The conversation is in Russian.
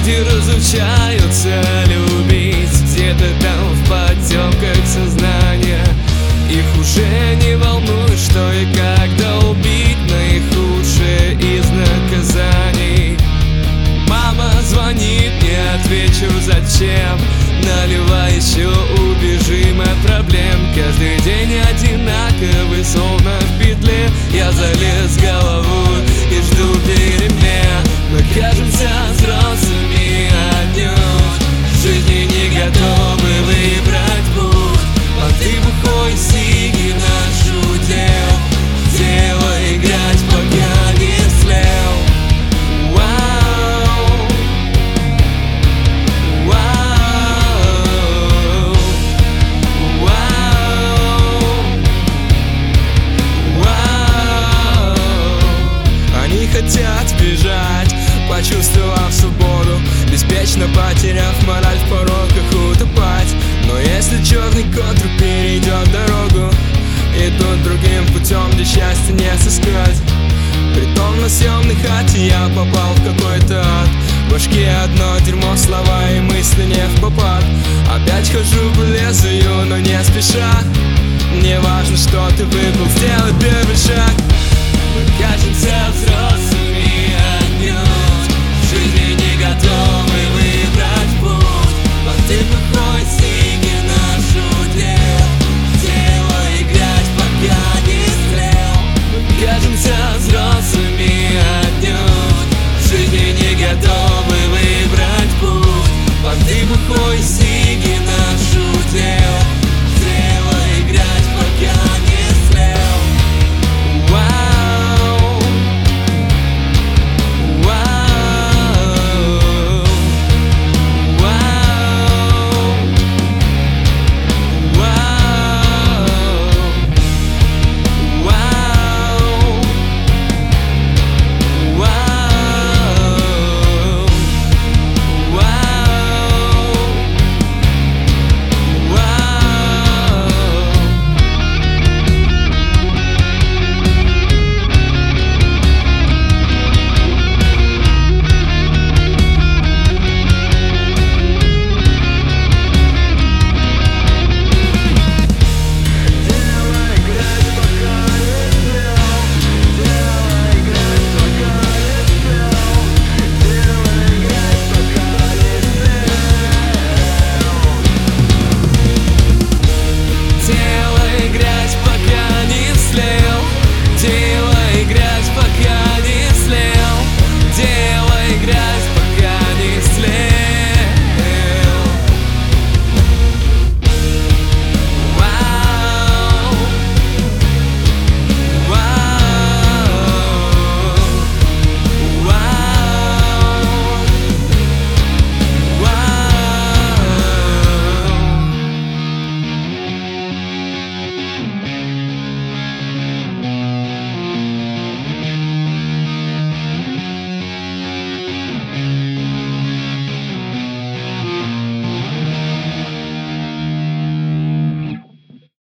Люди разучаются любить где-то там в потемках сознания. Их уже не волнует, что и когда убить, наихудшее из наказаний. Мама звонит, не отвечу зачем. Наливай еще, убежим от проблем. Каждый день одинаковый, словно в петле. Я залез в голову и жду перемен. Мы кажемся взрослыми отнюдь, в жизни не готовы выбрать путь. Понты, бухой, сиги наш удел. Дело играть, пока не слел. Хотят сбежать, почувствовав свободу, беспечно потеряв мораль, в пороках утопать. Но если черный кот вдруг перейдет дорогу, идут другим путем, где счастья не сыскать. Притом на съемной хате я попал в какой-то ад. В башке одно дерьмо, слова и мысли не впопад. Опять хожу по лесу, но не спеша. Мне важно, что ты выбрал, сделай первый шаг. Мы кажемся взрослыми